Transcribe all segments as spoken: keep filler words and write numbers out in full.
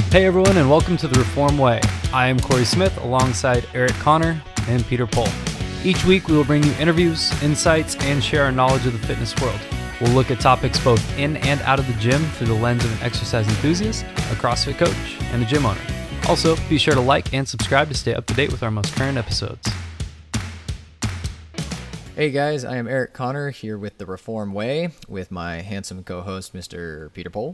Hey everyone, and welcome to The Reform Way. I am Corey Smith alongside Eric Connor and Peter Pohl. Each week we will bring you interviews, insights, and share our knowledge of the fitness world. We'll look at topics both in and out of the gym through the lens of an exercise enthusiast, a CrossFit coach, and a gym owner. Also, be sure to like and subscribe to stay up to date with our most current episodes. Hey guys, I am Eric Connor here with The Reform Way with my handsome co-host, Mister Peter Pohl.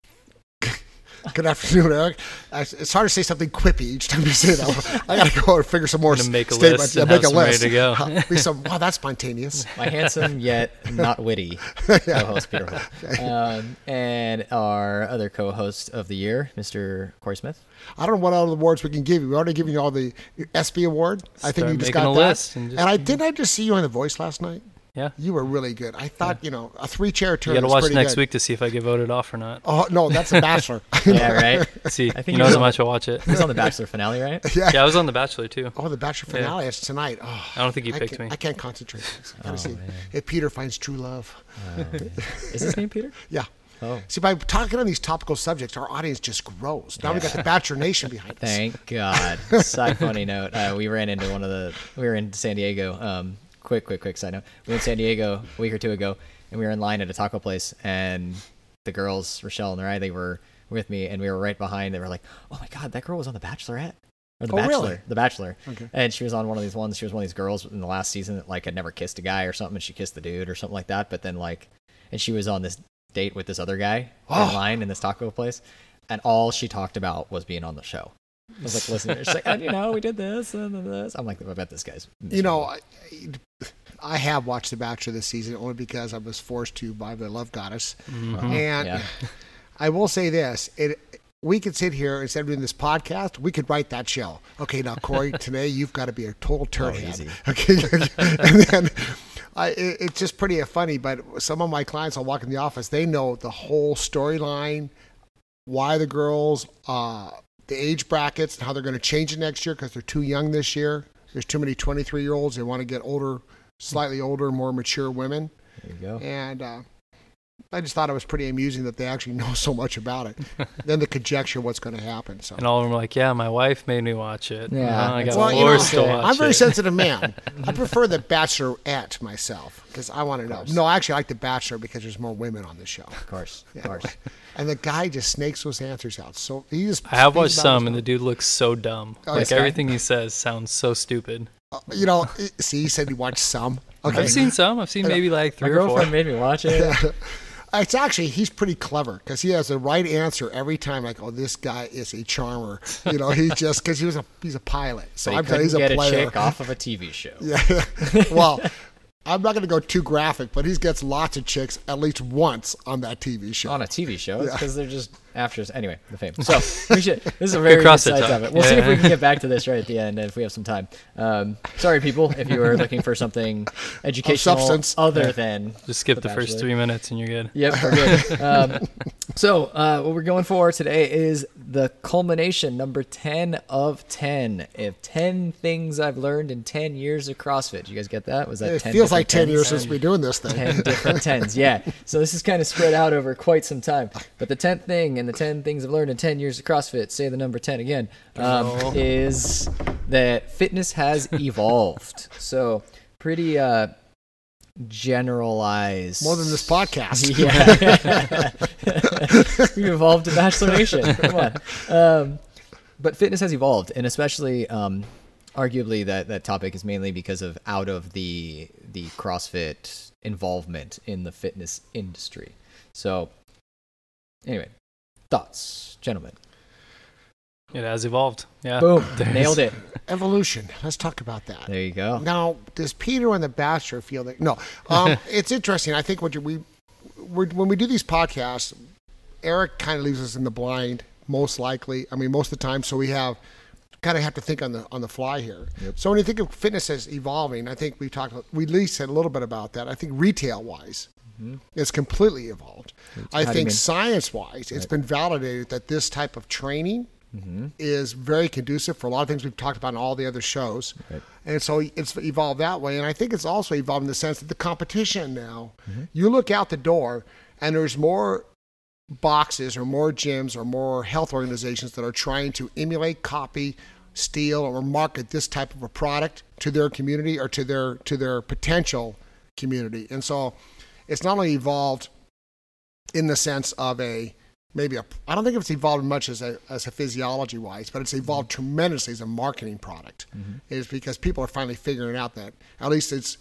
Good afternoon, Eric. It's hard to say something quippy each time you say that. I got to go and figure some more make a statements. List and yeah, make have a list. Ready to go. Be some, wow, that's spontaneous. My handsome yet not witty co-host, Peter Pohl. Okay. Um, and our other co-host of the year, Mister Corey Smith. I don't know what other awards we can give you. We're already giving you all the S B award. Start I think you just making got a that. list and, just, and I didn't I just see you on The Voice last night? Yeah. You were really good. I thought, yeah. you know, a three-chair turn. You got to watch next good. week to see if I get voted off or not. Oh, no, that's The Bachelor. Yeah, right? See, I think you know how much I watch it. He was on The Bachelor finale, right? Yeah. Yeah, I was on The Bachelor too. Oh, The Bachelor finale. Yeah. It's tonight. Oh, I don't think you I picked can, me. I can't concentrate. I gotta Oh, see man. if Peter finds true love. Uh, is his name Peter? Yeah. Oh. See, by talking on these topical subjects, our audience just grows. Now Yeah. we got the Bachelor Nation behind us. Thank God. Side funny note, uh, we ran into one of the, we were in San Diego, um, quick, quick, quick side note. We were in San Diego a week or two ago, and we were in line at a taco place, and the girls, Rochelle and Riley, they were with me, and we were right behind. They were like, oh my God, that girl was on The Bachelorette. Or The Oh, Bachelor. really? The Bachelor. Okay. And she was on one of these ones. She was one of these girls in the last season that like had never kissed a guy or something, and she kissed the dude or something like that. But then like, and she was on this date with this other guy Oh. in line in this taco place, and all she talked about was being on the show. I was like, listen, she's like, oh, you know, we did this and this. I'm like, I bet this guy's miserable. You know, I, I have watched The Bachelor this season only because I was forced to by the Love Goddess. Mm-hmm. And Yeah. I will say this. It, we could sit here, instead of doing this podcast, we could write that show. Okay, now, Corey, today you've got to be a total turd Oh, head. easy. Okay, and then I, it, it's just pretty funny, but some of my clients, I'll walk in the office, they know the whole storyline, why the girls, uh, the age brackets, and how they're going to change it next year because they're too young this year. There's too many twenty-three-year-olds. They want to get older, slightly older, more mature women. There you go. And uh, I just thought it was pretty amusing that they actually know so much about it. Then the conjecture what's going to happen. So. And all of them were like, yeah, my wife made me watch it. Yeah. Uh, I got Well, you know, forced to watch I'm a very it. sensitive man. I prefer The Bachelorette myself because I want to know. No, I actually like The Bachelor because there's more women on the show. Of course. Of Yeah. course. And the guy just snakes those answers out. So he just. I have speaks watched about some, his and the dude looks so dumb. Oh, like this guy? everything he says sounds so stupid. Uh, you know, see, he said he watched some. Okay. I've seen some. I've seen maybe like My three or four. girlfriend made me watch it. It's actually, he's pretty clever because he has the right answer every time. Like, oh, this guy is a charmer. You know, he just, because he was a, he's a pilot. So But he I'm telling you, couldn't he's get a a player. chick off of a T V show. Yeah. Well, I'm not going to go too graphic, but he gets lots of chicks at least once on that T V show. On a T V show, Yeah. because they're just afters. Anyway, the fame. So we should. This is a very good CrossFit side talk. topic. We'll Yeah. see if we can get back to this right at the end if we have some time. Um, sorry, people, if you were looking for something educational substance. other Yeah. than Just skip The the, first Bachelor. three minutes and you're good. Yep, we're good. Um, so uh, what we're going for today is the culmination, number ten of ten. If ten things I've learned in ten years of CrossFit. Did you guys get that? Was that It ten feels like different ten years tens? since we've been doing this thing. ten different tens, yeah. So this is kind of spread out over quite some time. But the tenth thing and the ten things I've learned in ten years of CrossFit, say the number ten again, um, Oh. is that fitness has evolved. So pretty uh, generalized. More than this podcast. Yeah. We've evolved to Bachelor Nation. Come on. Um, but fitness has evolved, and especially um, arguably that, that topic is mainly because of out of the the CrossFit involvement in the fitness industry. So anyway, thoughts, gentlemen. It has evolved. Yeah. Boom. There's- Nailed it. Evolution. Let's talk about that. There you go. Now, does Peter on The Bachelor feel that? No. Um, it's interesting. I think what you, we, we're, when we do these podcasts, Eric kind of leaves us in the blind, most likely. I mean, most of the time. So we have kind of have to think on the on the fly here. Yep. So when you think of fitness as evolving, I think we talked. We at least said a little bit about that. I think retail wise, mm-hmm. it's completely evolved. I How do you think mean? science wise, it's Right. been validated that this type of training Mm-hmm. is very conducive for a lot of things we've talked about in all the other shows. Right. And so it's evolved that way. And I think it's also evolved in the sense that the competition now, Mm-hmm. you look out the door and there's more boxes or more gyms or more health organizations that are trying to emulate, copy, steal, or market this type of a product to their community or to their to their potential community. And so it's not only evolved in the sense of a maybe a I don't think it's evolved much as a as a physiology wise, but it's evolved tremendously as a marketing product. Mm-hmm. Is because people are finally figuring out that at least it's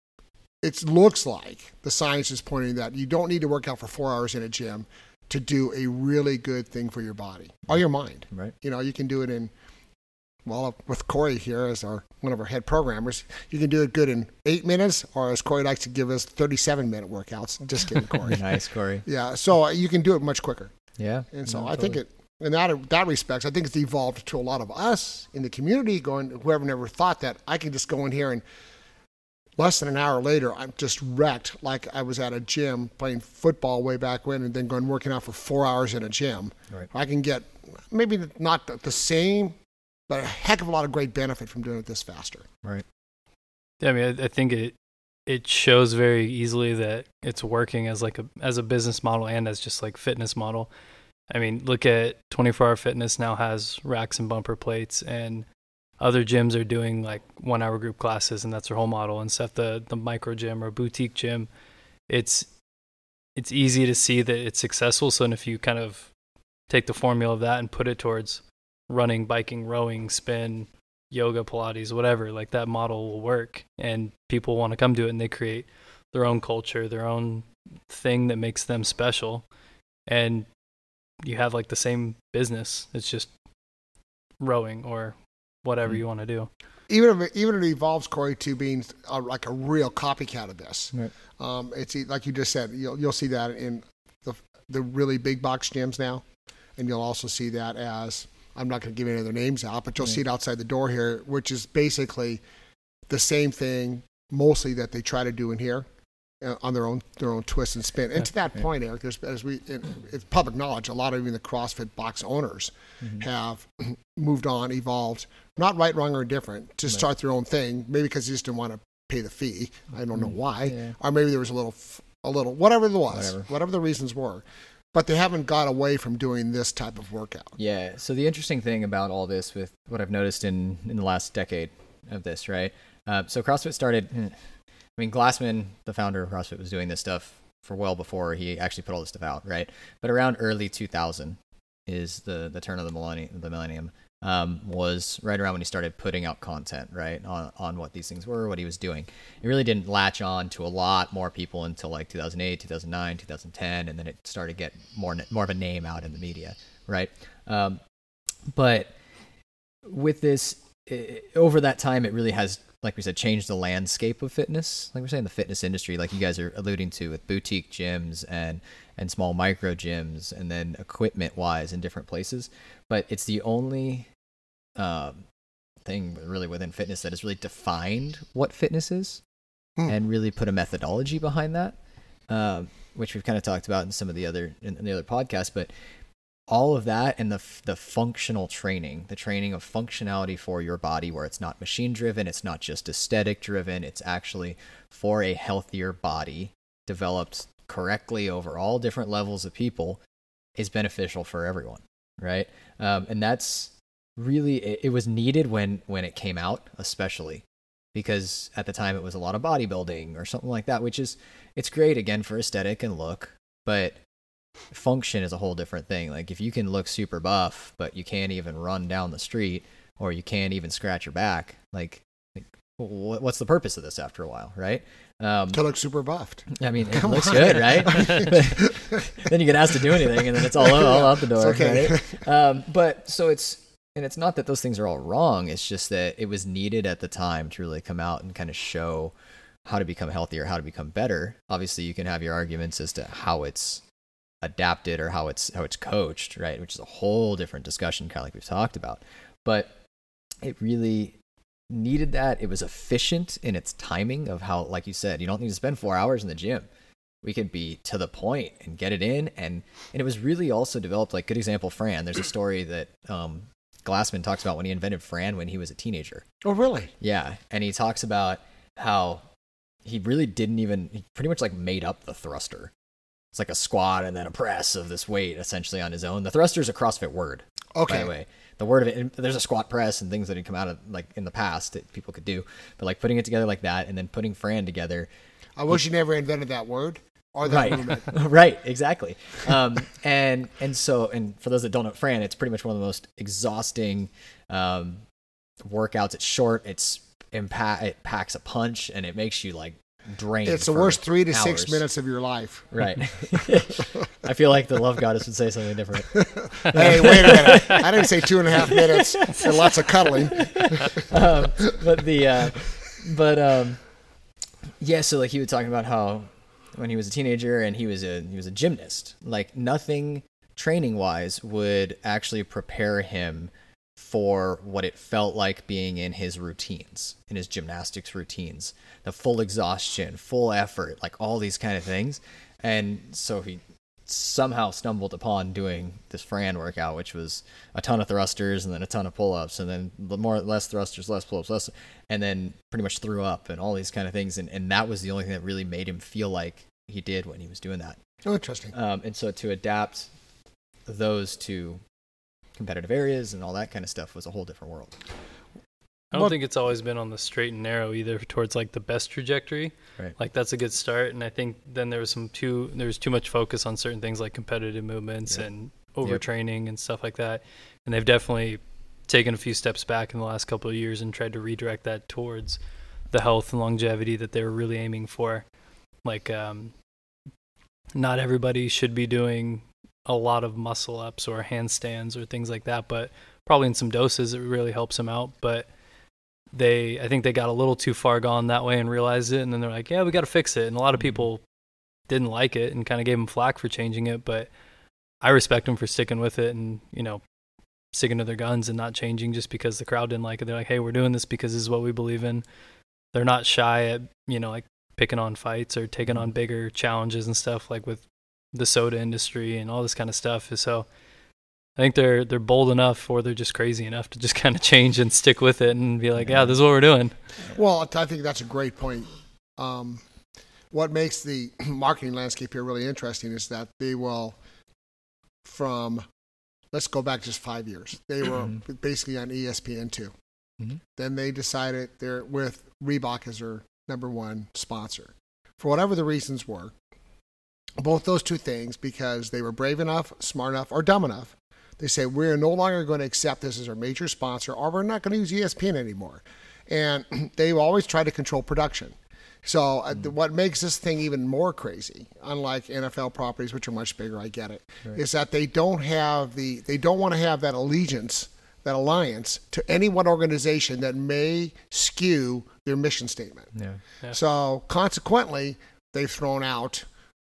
it looks like the science is pointing that you don't need to work out for four hours in a gym to do a really good thing for your body or your mind. Right. You know, you can do it in well, with Corey here as our one of our head programmers, you can do it good in eight minutes, or as Corey likes to give us, thirty-seven minute workouts. Just kidding, Corey. Nice, Corey. Yeah, so you can do it much quicker. Yeah. And so no, I totally. think it, in that that respects, I think it's evolved to a lot of us in the community going, whoever never thought that I can just go in here and less than an hour later, I'm just wrecked like I was at a gym playing football way back when and then going working out for four hours in a gym. Right. I can get maybe not the same, but a heck of a lot of great benefit from doing it this faster. Right. Yeah, I mean, I, I think it it shows very easily that it's working as like a as a business model and as just like fitness model. I mean, look at twenty-four hour Fitness now has racks and bumper plates, and other gyms are doing like one hour group classes, and that's their whole model. And stuff, the the micro gym or boutique gym, it's it's easy to see that it's successful. So if you kind of take the formula of that and put it towards running, biking, rowing, spin, yoga, Pilates, whatever, like that model will work, and people want to come to it, and they create their own culture, their own thing that makes them special. And you have like the same business. It's just rowing or whatever mm-hmm. you want to do. Even if it, even if it evolves, Corey, to being a, like a real copycat of this, right. um, it's like you just said. You'll you'll see that in the the really big box gyms now, and you'll also see that as I'm not going to give any of their names out, but you'll yeah. see it outside the door here, which is basically the same thing, mostly that they try to do in here. Uh, on their own their own twist and spin. And yeah, to that yeah. point, Eric, there's, as we it, it's public knowledge, a lot of even the CrossFit box owners mm-hmm. have moved on, evolved, not right, wrong, or different, to right. start their own thing, maybe because they just didn't want to pay the fee. I don't mm-hmm. know why. Yeah. Or maybe there was a little, a little whatever there was, whatever. whatever the reasons were. But they haven't got away from doing this type of workout. Yeah, so the interesting thing about all this with what I've noticed in, in the last decade of this, right? Uh, so CrossFit started... I mean, Glassman, the founder of CrossFit, was doing this stuff for well before he actually put all this stuff out, right? But around early two thousand is the, the turn of the millennium, the millennium um, was right around when he started putting out content, right, on, on what these things were, what he was doing. It really didn't latch on to a lot more people until like two thousand eight, two thousand nine, two thousand ten, and then it started to get more, more of a name out in the media, right? Um, but with this, it, over that time, it really has, like we said, change the landscape of fitness. Like we're saying, the fitness industry, like you guys are alluding to, with boutique gyms and, and small micro gyms, and then equipment wise in different places. But it's the only um, thing really within fitness that has really defined what fitness is hmm. and really put a methodology behind that, um, which we've kind of talked about in some of the other in, in the other podcasts. But all of that and the the functional training, the training of functionality for your body, where it's not machine driven, it's not just aesthetic driven, it's actually for a healthier body developed correctly over all different levels of people, is beneficial for everyone, right? Um, and that's really, it, it was needed when, when it came out, especially because at the time it was a lot of bodybuilding or something like that, which is, it's great again for aesthetic and look, but function is a whole different thing. Like if you can look super buff, but you can't even run down the street, or you can't even scratch your back, like, like what's the purpose of this after a while, right? Um, to look super buffed. I mean, it Come looks on. good, right? Then you get asked to do anything, and then it's all, all out the door, okay. right? Um, but so it's, and it's not that those things are all wrong. It's just that it was needed at the time to really come out and kind of show how to become healthier, how to become better. Obviously, you can have your arguments as to how it's adapted or how it's how it's coached, right? Which is a whole different discussion, kind of like we've talked about. But it really needed that. It was efficient in its timing of how, like you said, you don't need to spend four hours in the gym. We could be to the point and get it in. And and it was really also developed, like, good example, Fran. There's a story that um, Glassman talks about when he invented Fran when he was a teenager. Oh, really? Yeah. And he talks about how he really didn't even, he pretty much like made up the thruster. it's like a squat and then a press of this weight essentially on his own. The thruster is a CrossFit word. Okay. By the way, the word of it, and there's a squat press and things that had come out of like in the past that people could do, but like putting it together like that and then putting Fran together. I wish you never invented that word or that Right. movement. Right. Exactly. Um, and, and so, and for those that don't know Fran, it's pretty much one of the most exhausting, um, workouts. It's short. It's impact. It packs a punch and it makes you like drained. It's the for worst three to six hours. minutes of your life. Right. I feel like the love goddess would say something different. Hey, wait a minute. I didn't say two and a half minutes and lots of cuddling. um, but the, uh, but, um, yeah, so like he was talking about how when he was a teenager and he was a, he was a gymnast, like nothing training wise would actually prepare him for what it felt like being in his routines, in his gymnastics routines, the full exhaustion, full effort, like all these kind of things. And so he somehow stumbled upon doing this Fran workout, which was a ton of thrusters and then a ton of pull-ups and then more, less thrusters, less pull-ups, less, and then pretty much threw up and all these kind of things. And, and that was the only thing that really made him feel like he did when he was doing that. Oh, interesting. Um, and so to adapt those to competitive areas and all that kind of stuff was a whole different world. I don't Well- think it's always been on the straight and narrow either towards like the best trajectory. Right. Like that's a good start. And I think then there was some too, there was too much focus on certain things like competitive movements Yep. and overtraining and stuff like that. And they've definitely taken a few steps back in the last couple of years and tried to redirect that towards the health and longevity that they were really aiming for. Like, um, not everybody should be doing a lot of muscle ups or handstands or things like that, but probably in some doses it really helps them out. But they, I think they got a little too far gone that way and realized it, and then they're like, yeah, we got to fix it. And a lot of people didn't like it and kind of gave them flack for changing it, but I respect them for sticking with it and, you know, sticking to their guns and not changing just because the crowd didn't like it. They're like, hey, we're doing this because this is what we believe in. They're not shy at, you know, like picking on fights or taking on bigger challenges and stuff like with the soda industry and all this kind of stuff. So I think they're they're bold enough, or they're just crazy enough to just kind of change and stick with it and be like, yeah, this is what we're doing. Well, I think that's a great point. Um, what makes the marketing landscape here really interesting is that they will, from, let's go back just five years. They were Mhm. basically on E S P N two. Mhm. Then they decided they're with Reebok as their number one sponsor. For whatever the reasons were, both those two things, because they were brave enough, smart enough, or dumb enough, they say, we're no longer going to accept this as our major sponsor, or we're not going to use E S P N anymore. And they always try to control production. So uh, Mm. what makes this thing even more crazy, unlike N F L properties, which are much bigger, I get it, Right. is that they don't have the, they don't want to have that allegiance, that alliance to any one organization that may skew their mission statement. Yeah. Yeah. So consequently, they've thrown out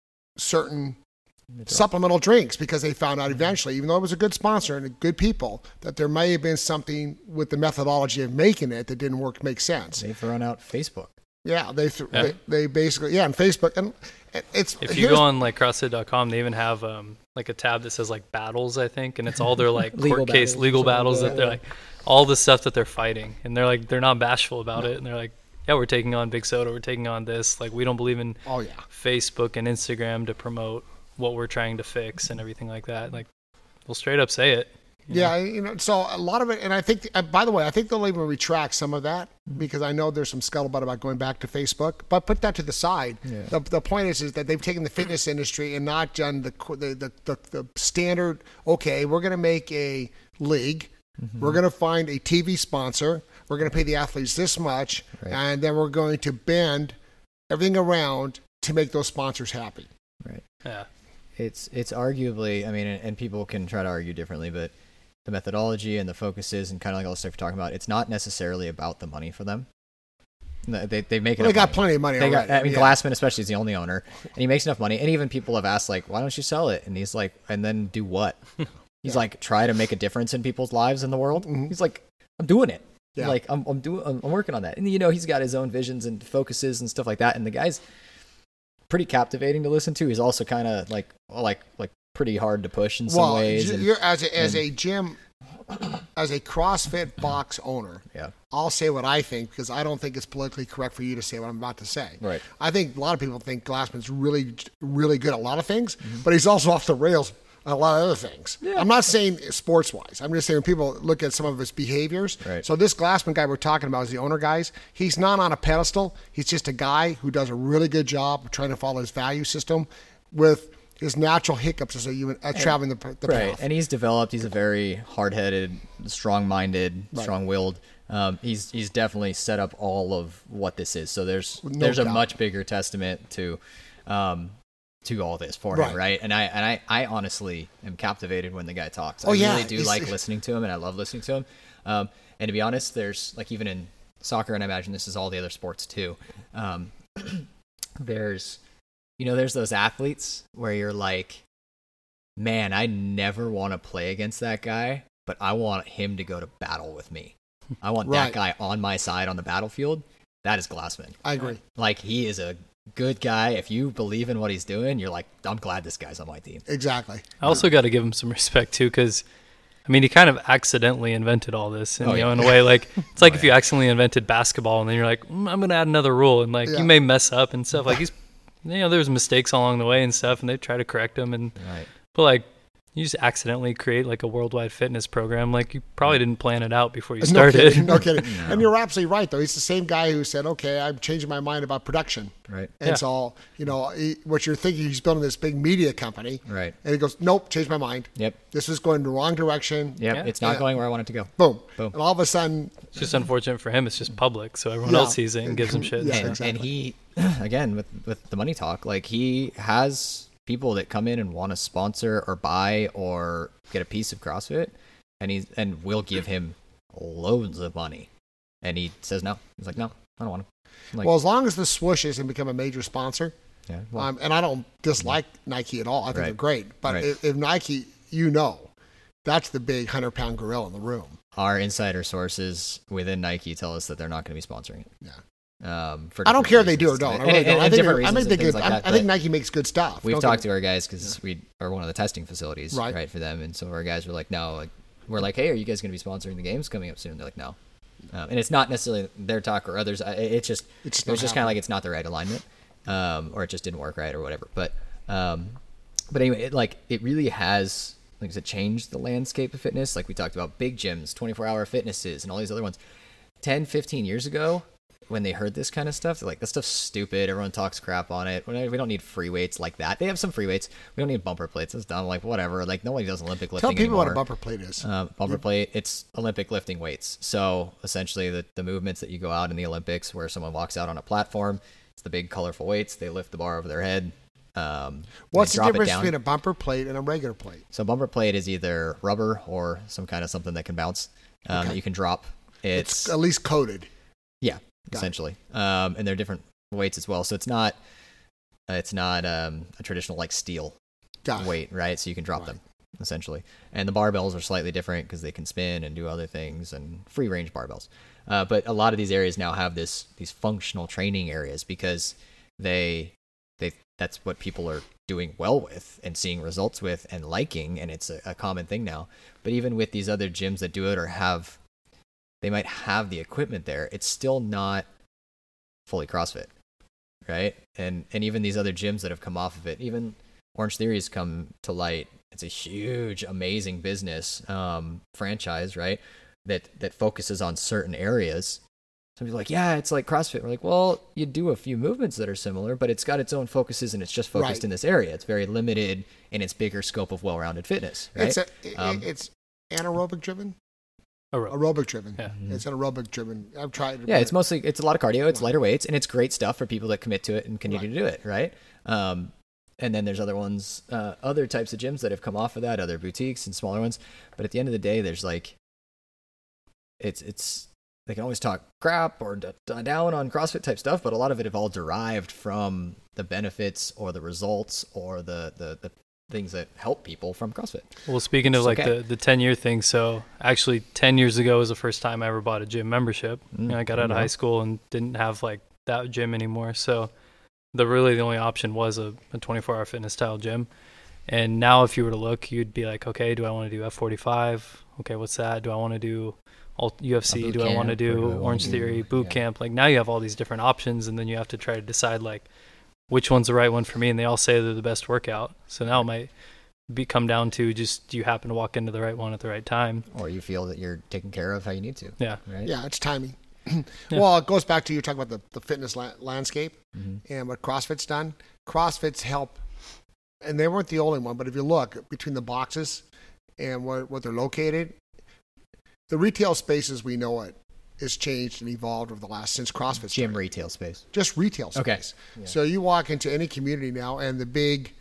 certain supplemental drinks because they found out eventually, even though it was a good sponsor and good people, that there may have been something with the methodology of making it that didn't work, make sense. They've thrown out Facebook. Yeah, they th- Yeah. They, they basically yeah, and Facebook and it's If you here's- go on like CrossFit dot com, they even have um, like a tab that says like battles, I think, and it's all their like Legal court case battles, legal something like battles that, that they're yeah. like all the stuff that they're fighting, and they're like they're not bashful about it, and they're like, yeah, we're taking on Big Soda, we're taking on this, like we don't believe in oh yeah, Facebook and Instagram to promote what we're trying to fix and everything like that. Like they'll straight up say it. you know? yeah, you know. So a lot of it, and I think, uh, by the way, I think they'll even retract some of that because I know there's some scuttlebutt about going back to Facebook. But put that to the side. Yeah. The, the point is, is that they've taken the fitness industry and not done the the the, the, the standard. Okay, we're going to make a league. We're going to find a T V sponsor. We're going to pay the athletes this much, Right. and then we're going to bend everything around to make those sponsors happy. Right. Yeah. It's it's arguably, I mean, and, and people can try to argue differently, but the methodology and the focuses and kind of like all the stuff you're talking about, it's not necessarily about the money for them. No, They they make Well, they enough got money. plenty of money They already. got, I mean, Yeah. Glassman especially is the only owner, and he makes enough money. And even people have asked, like, why don't you sell it? And he's like, and then do what? He's like, try to make a difference in people's lives in the world. Mhm. He's like, I'm doing it. Yeah. Like, I'm I'm doing, I'm, I'm working on that. And you know, he's got his own visions and focuses and stuff like that. And the guy's pretty captivating to listen to. He's also kind of like, like, like pretty hard to push in some well, ways. you- and- you're as a, as and- a gym as a CrossFit box owner, Yeah. I'll say what I think because I don't think it's politically correct for you to say what I'm about to say. Right. I think a lot of people think Glassman's really, really good at a lot of things, mm-hmm. but he's also off the rails on a lot of other things. Yeah. I'm not saying sports-wise. I'm just saying when people look at some of his behaviors. Right. So this Glassman guy we're talking about is the owner, guys. He's not on a pedestal. He's just a guy who does a really good job of trying to follow his value system with his natural hiccups as a human uh, traveling the, the right. path. And he's developed. He's a very hard-headed, strong-minded, Right. strong-willed. Um, he's he's definitely set up all of what this is. So there's No there's a doubt. much bigger testament to um, to all this for Right. him, right? And I and I, I honestly am captivated when the guy talks. I Oh, yeah. really do He's- like listening to him, and I love listening to him. Um, and to be honest, there's like even in soccer, and I imagine this is all the other sports too. Um, there's you know there's those athletes where you're like, man, I never want to play against that guy, but I want him to go to battle with me. I want Right. that guy on my side on the battlefield. That is Glassman. I agree. Like, he is a good guy. If you believe in what he's doing, you're like, I'm glad this guy's on my team. Exactly. I also got to give him some respect too, because I mean, he kind of accidentally invented all this, and Oh, you know, yeah. in a way, like it's like Oh, if yeah. you accidentally invented basketball, and then you're like, mm, I'm gonna add another rule, and like Yeah. you may mess up and stuff. Like he's, you know, there's mistakes along the way and stuff, and they try to correct them, and Right. but like you just accidentally create like a worldwide fitness program, like you probably didn't plan it out before you No started. kidding. No kidding. And you're absolutely right, though. He's the same guy who said, okay, I'm changing my mind about production. Right. And Yeah. so, you know, he, what you're thinking, he's building this big media company. Right. And he goes, nope, changed my mind. Yep. This is going the wrong direction. Yep. Yeah. It's not Yeah. going where I want it to go. Boom. Boom. And all of a sudden, It's just unfortunate for him. It's just public, so everyone Yeah. else sees it and gives him shit. Yeah, so. and, exactly. and he, again, with, with the money talk, like he has people that come in and want to sponsor or buy or get a piece of CrossFit, and he's and we'll give him loads of money, and he says no. He's like, no, I don't want to. I'm like, well, as long as the swoosh isn't become a major sponsor, yeah, well, um, and I don't dislike Nike at all. I think Right. they're great. But Right. if, if Nike, you know, that's the big hundred-pound gorilla in the room. our insider sources within Nike tell us that they're not going to be sponsoring it. Yeah. Um, for I don't different care if they do or reasons. don't. I And- really and- don't. and I think, different I reasons think they and things good. like I, that, I think but Nike makes good stuff. We've Don't talked get to our guys because we are one of the testing facilities, Right. right. for them, and some of our guys were like, no, like, we're like, hey, are you guys going to be sponsoring the games coming up soon? They're like, no. Um, and it's not necessarily their talk or others. I- It's just It's it was not just kind of like it's not the right alignment, um, or it just didn't work right or whatever. But um, but anyway, it, like it really has, like I said, changed the landscape of fitness. Like we talked about big gyms, twenty-four hour fitnesses, and all these other ones. ten, fifteen years ago, when they heard this kind of stuff, they're like, this stuff's stupid. Everyone talks crap on it. We don't need free weights like that. They have some free weights. We don't need bumper plates. It's dumb. Like, whatever. Like, nobody does Olympic lifting Tell people anymore. what a bumper plate is. Uh, bumper plate, it's Olympic lifting weights. So essentially the, the movements that you go out in the Olympics where someone walks out on a platform, it's the big colorful weights. They lift the bar over their head. Um, What's they the drop it difference down. between a bumper plate and a regular plate? So bumper plate is either rubber or some kind of something that can bounce um, Okay. that you can drop. It's, It's, at least coated. yeah, Got it. essentially. Um, and they're different weights as well. So it's not uh, it's not um, a traditional like steel Got it. weight, right? So you can drop Right. them essentially. And the barbells are slightly different because they can spin and do other things, and free range barbells. Uh, but a lot of these areas now have this these functional training areas because they they that's what people are doing well with and seeing results with and liking, and it's a, a common thing now. But even with these other gyms that do it or have, they might have the equipment there, it's still not fully CrossFit, right? And and even these other gyms that have come off of it, even Orange Theory's come to light. It's a huge, amazing business um, franchise, right? That that focuses on certain areas. Some people are like, yeah, it's like CrossFit. We're like, well, you do a few movements that are similar, but it's got its own focuses and it's just focused Right. in this area. It's very limited in its bigger scope of well-rounded fitness, right? It's a, Um, it's anaerobic driven. Aerobic. Aerobic driven. Yeah. It's anaerobic driven. I've tried. Yeah, it's mostly it's a lot of cardio. It's lighter weights, and it's great stuff for people that commit to it and continue Right. to do it, right? Um, and then there's other ones, uh, other types of gyms that have come off of that, other boutiques and smaller ones. But at the end of the day, there's like, it's it's they can always talk crap or d- d- down on CrossFit type stuff, but a lot of it have all derived from the benefits or the results or the the, the things that help people from CrossFit. Well, speaking of It's like okay. the, the ten year thing, so actually ten years ago was the first time I ever bought a gym membership. Mm, You know, I got out of yeah. high school and didn't have like that gym anymore. So the really the only option was a, a twenty-four hour fitness style gym. And now if you were to look, you'd be like, okay, do I want to do F forty-five? Okay, what's that? Do I want to do U F C? Do I want to do Orange Theory, boot yeah. camp? Like now you have all these different options, and then you have to try to decide like which one's the right one for me. And they all say they're the best workout. So now it might be come down to just do you happen to walk into the right one at the right time, or you feel that you're taken care of how you need to. Yeah, right. Yeah, it's timing. Yeah. Well, it goes back to you talking about the, the fitness la- landscape Mm-hmm. and what CrossFit's done. CrossFit's help, and they weren't the only one, but if you look between the boxes and where, where they're located, the retail space as we know it has changed and evolved over the last, since CrossFit's Gym started. retail space. Just retail space. Okay. Yeah. So you walk into any community now and the big,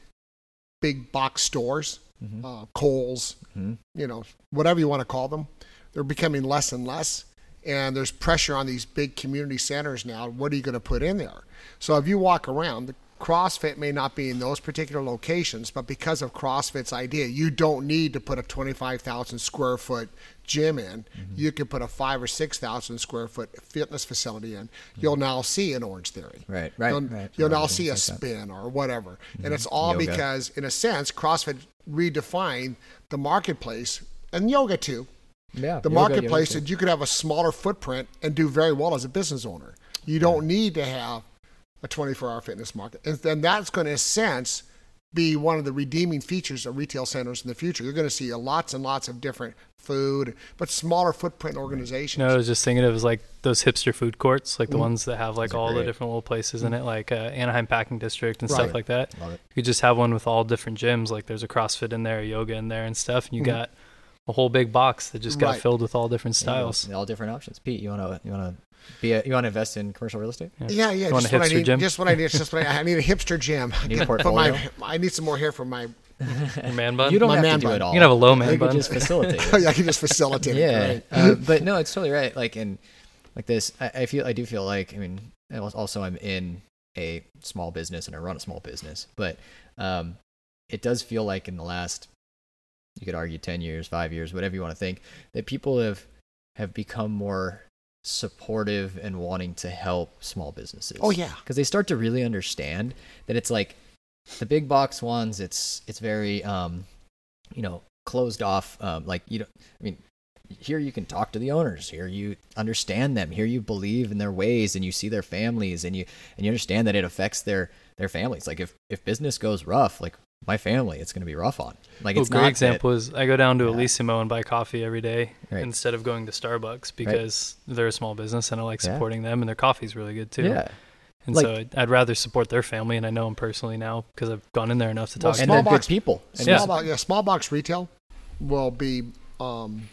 big box stores, Mm-hmm. uh, Kohl's, Mm-hmm. you know, whatever you want to call them, they're becoming less and less. And there's pressure on these big community centers now. What are you going to put in there? So if you walk around, the CrossFit may not be in those particular locations, but because of CrossFit's idea, you don't need to put a twenty-five thousand square foot gym in. Mm-hmm. You can put a five or six thousand square foot fitness facility in. Mm-hmm. You'll now see an Orange Theory. Right, right, You'll, right. you'll Right. now see a Like that. spin or whatever. Mm-hmm. And it's all Yoga. because, in a sense, CrossFit redefined the marketplace, and yoga too. Yeah. The yoga, marketplace yoga that you could have a smaller footprint and do very well as a business owner. You don't need to have a twenty-four hour fitness market. And then that's going to, in a sense, be one of the redeeming features of retail centers in the future. You're going to see lots and lots of different food, but smaller footprint organizations. No, I was just thinking of was like those hipster food courts, like the Mm. ones that have like Those are all the great. different little places in it, like uh, Anaheim Packing District and Right. stuff like that. Love it. You could just have one with all different gyms. Like there's a CrossFit in there, a yoga in there, and stuff. And you Mhm. got a whole big box that just got Right. filled with all different There you go. styles. All different options. Pete, you want to you want to be a, you want to invest in commercial real estate? Yeah, yeah. You want Just a what I hipster need. gym? Just what I need. Just what I, I need a hipster gym. Need a But portfolio? my, I need some more hair for my. Your man bun. You don't My have man to do bun. it all. You can have a low man You could bun. just facilitate it. I can just facilitate it. Yeah, Right? uh, but no, it's totally right. Like in like this, I, I feel I do feel like I mean, also I'm in a small business and I run a small business, but um, it does feel like in the last, you could argue ten years, five years, whatever you want to think, that people have have become more supportive and wanting to help small businesses. Oh yeah. Because they start to really understand that it's like the big box ones. It's it's very um, you know, closed off. Um, like you don't. I mean, here you can talk to the owners. Here you understand them. Here you believe in their ways, and you see their families, and you and you understand that it affects their their families. Like if if business goes rough, like my family, it's going to be rough on. Like Well, it's great not example is I go down to Yeah. Elissimo and buy coffee every day Right. instead of going to Starbucks because they're a small business and I like Yeah. supporting them and their coffee's really good too. That, yeah. And Like- so I'd, I'd rather support their family, and I know them personally now because I've gone in there enough to Well, talk to And small them. they're box- good people. And Yeah. Small box, yeah, small box retail will be. Um,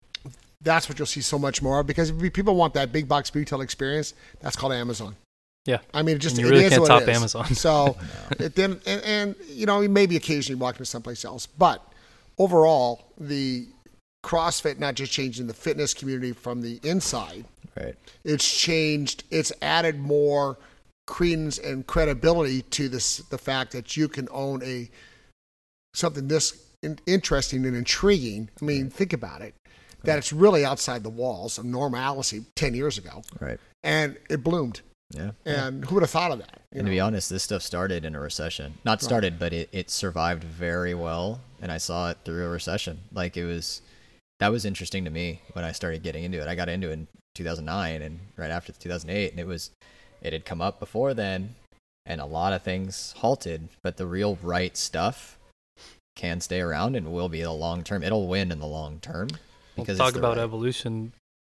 that's what you'll see so much more of, because if people want that big box retail experience, that's called Amazon. Yeah. I mean, it just And you it really is can't what top it is. Amazon. So it then and, and you know maybe occasionally walk into someplace else, but overall the CrossFit not just changing the fitness community from the inside, Right. it's changed. It's added more credence and credibility to this the fact that you can own a something this in, interesting and intriguing. I mean, think about it. That it's really outside the walls of normalcy ten years ago, Right. and it bloomed. Yeah. And who would have thought of that? you And to know? be honest, this stuff started in a recession. Not started, but it, it survived very well. And I saw it through a recession. Like it was, that was interesting to me when I started getting into it. I got into it in two thousand nine and right after two thousand eight. And it was, it had come up before then. And a lot of things halted. But the real right stuff can stay around and will be the long term. It'll win in the long term. We'll Because talk it's the about right- evolution.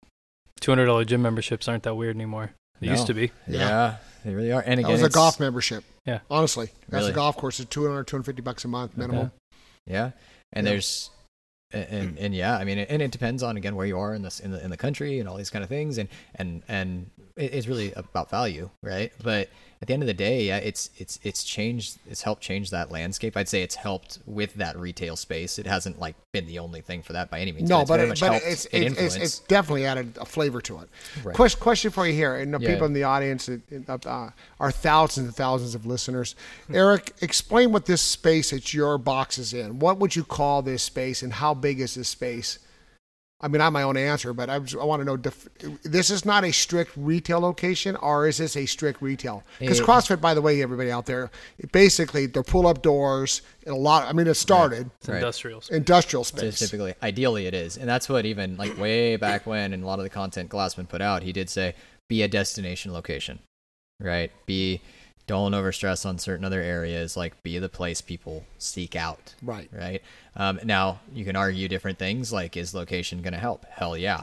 two hundred dollars gym memberships aren't that weird anymore. They No. used to be. Yeah, Yeah. they really are. And That again, was a it's- golf membership. Yeah. Honestly, that's Really? a golf course. It's two hundred, two hundred fifty bucks a month minimum. Yeah, and Yeah. there's, and and yeah, I mean, and it depends on again where you are in this in the in the country and all these kind of things, and and and it- it's really about value, right? But at the end of the day, yeah, it's it's it's changed. It's helped change that landscape. I'd say it's helped with that retail space. It hasn't like been the only thing for that by any means. No, it's but, very it, much but helped it's, it it's, it's, influence. it's definitely added a flavor to it. Right. Question, question for you here, and the Yeah. people in the audience, uh, uh, are thousands and thousands of listeners. Eric, explain what this space that your box is in. What would you call this space, and how big is this space? I mean, I have my own answer, but I, just, I want to know, def- this is not a strict retail location, or is this a strict retail? Because CrossFit, by the way, everybody out there, it basically, they're pull-up doors and a lot, I mean, it started. It's industrial space. Industrial space. Typically, ideally it is. And that's what even like way back when, and a lot of the content Glassman put out, he did say, be a destination location, right? Be, don't overstress on certain other areas, like be the place people seek out. Right. Right. Um, now, you can argue different things, like is location going to help? Hell yeah.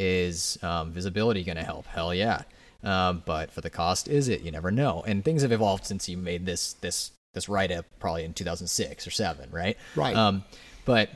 Is um, visibility going to help? Hell yeah. Um, but for the cost, is it? You never know. And things have evolved since you made this this this write-up probably in two thousand six or seven, right? Right. Um, but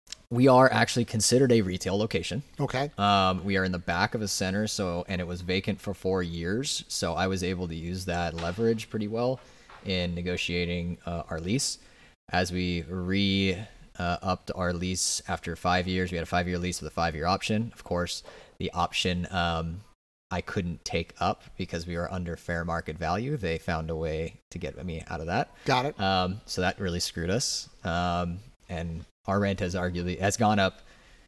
we are actually considered a retail location. Okay. Um, we are in the back of a center, so and it was vacant for four years, so I was able to use that leverage pretty well in negotiating uh, our lease. As we re uh, upped our lease after five years, we had a five-year lease with a five-year option. Of course, the option um, I couldn't take up because we were under fair market value. They found a way to get me out of that. Got it. Um, so that really screwed us. Um, and our rent has arguably has gone up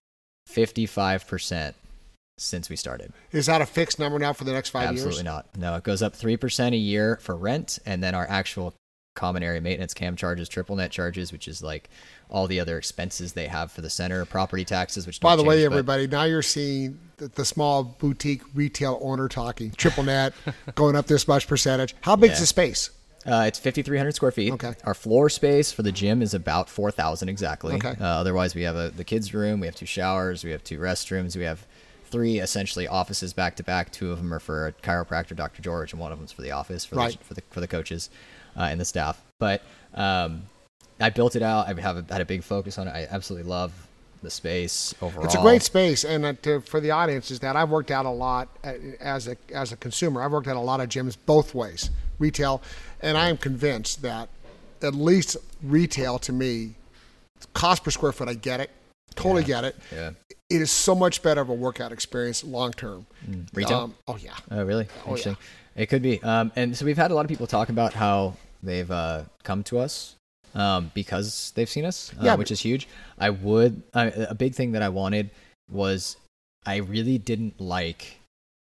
fifty-five percent since we started. Is that a fixed number now for the next five Absolutely years? Absolutely not. No, it goes up three percent a year for rent, and then our actual common area maintenance, cam charges, triple net charges, which is like all the other expenses they have for the center, property taxes, which don't By the way, change, but- everybody, now you're seeing the, the small boutique retail owner talking. Triple net, going up this much percentage. How big is Yeah. the space? Uh, it's fifty-three hundred square feet. Okay. Our floor space for the gym is about four thousand exactly. Okay. Uh, otherwise, we have a, the kids' room, we have two showers, we have two restrooms, we have three essentially offices back to back. Two of them are for a chiropractor, Doctor George, and one of them's for the office for Right. the, for the for the coaches uh, and the staff. But um, I built it out. I have a, had a big focus on it. I absolutely love the space overall. It's a great space, and uh, to, for the audience is that I've worked out a lot uh, as a as a consumer. I've worked at a lot of gyms both ways, retail, and I am convinced that at least retail to me, cost per square foot, I get it, totally Yeah. get it. Yeah. It is so much better of a workout experience long term. Mm. Retail? Um, oh yeah. Oh, really? Oh, Interesting. It could be. Um, and so we've had a lot of people talk about how they've uh, come to us um, because they've seen us, uh, Yeah, which but- is huge. I would, uh, a big thing that I wanted was I really didn't like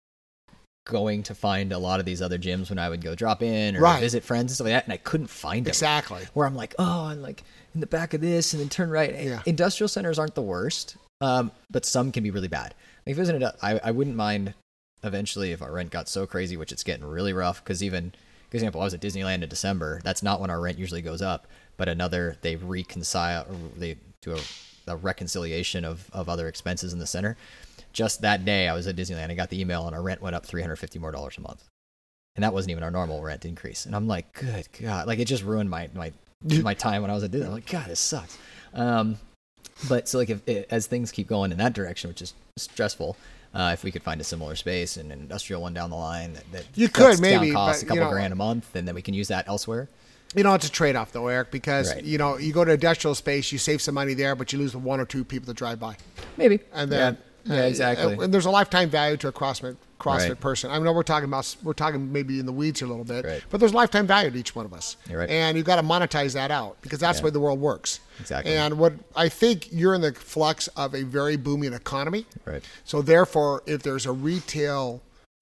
going to find a lot of these other gyms when I would go drop in or Right. visit friends and stuff like that, and I couldn't find them. Exactly. Where I'm like, oh, I'm like in the back of this, and then turn right. Yeah. Industrial centers aren't the worst, um, but some can be really bad. Like if it was an, I, I wouldn't mind eventually if our rent got so crazy, which it's getting really rough. Because even, for example, I was at Disneyland in December. That's not when our rent usually goes up, but another they reconcile, or they do a, a reconciliation of of other expenses in the center. Just that day, I was at Disneyland. I got the email, and our rent went up three hundred fifty more dollars a month, and that wasn't even our normal rent increase. And I'm like, good God, like it just ruined my my my time when I was at Disneyland. I'm like, God, this sucks. Um, but so like if as things keep going in that direction, which is stressful, uh, if we could find a similar space and an industrial one down the line that, that You cuts could, maybe, down costs but, a couple you know, grand a month, and then we can use that elsewhere. You know, it's a trade-off, though, Eric, because, Right. you know, you go to industrial space, you save some money there, but you lose the one or two people that drive by. Maybe. And then, yeah, yeah uh, exactly. And there's a lifetime value to a CrossFit CrossFit Right. person. I know we're talking about we're talking maybe in the weeds here a little bit, Right. but there's lifetime value to each one of us. You're right. And you've got to monetize that out because that's Yeah. the way the world works. Exactly. And what I think you're in the flux of a very booming economy. Right. So therefore, if there's a retail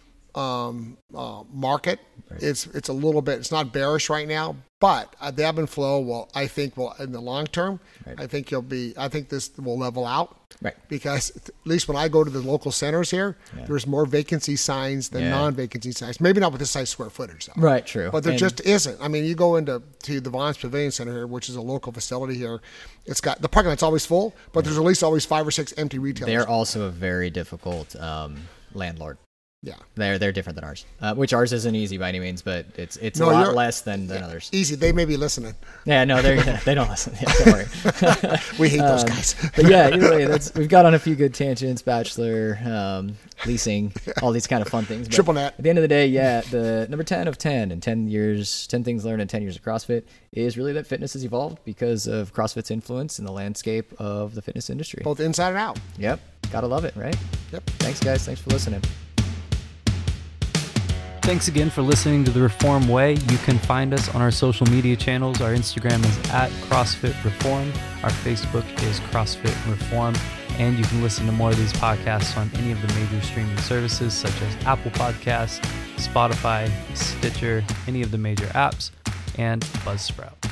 um, uh, market, Right. it's it's a little bit. It's not bearish right now, but uh, the ebb and flow will. I think will in the long term. Right. I think you'll be. I think this will level out. Right. Because at least when I go to the local centers here, Yeah. there's more vacancy signs than Yeah. non-vacancy signs. Maybe not with this size square footage, though. Right. True. But there And- just isn't. I mean, you go into to the Vaughn's Pavilion Center here, which is a local facility here. It's got the parking lot's always full, but there's at least always five or six empty retailers. They're also a very difficult um, landlord. yeah. They're they're different than ours, uh, which ours isn't easy by any means, but it's it's No, a lot you're- less than, than others. Easy. They may be listening. Yeah, no, they they don't listen. Yeah, don't worry. We hate those Um, guys. But yeah, either way, that's we've got on a few good tangents, bachelor, um, leasing, all these kind of fun things. But Triple net. At the end of the day, yeah, the number ten of ten and ten years, ten things learned in ten years of CrossFit is really that fitness has evolved because of CrossFit's influence in the landscape of the fitness industry. Both inside and out. Yep, gotta love it, right? Yep. Thanks, guys. Thanks for listening. Thanks again for listening to The Reform Way. You can find us on our social media channels. Our Instagram is at CrossFit Reform. Our Facebook is CrossFit Reform. And you can listen to more of these podcasts on any of the major streaming services such as Apple Podcasts, Spotify, Stitcher, any of the major apps, and Buzzsprout.